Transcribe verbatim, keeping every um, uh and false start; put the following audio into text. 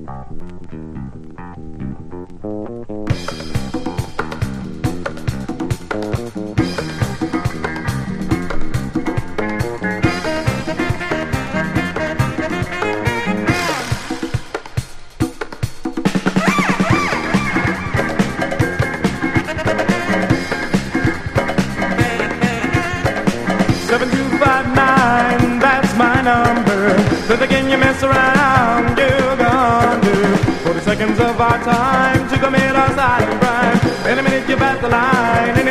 seven two five nine, that's my number. But again you mess around, you're gone to forty seconds of our time to commit our silent crime. In a minute you're at the line.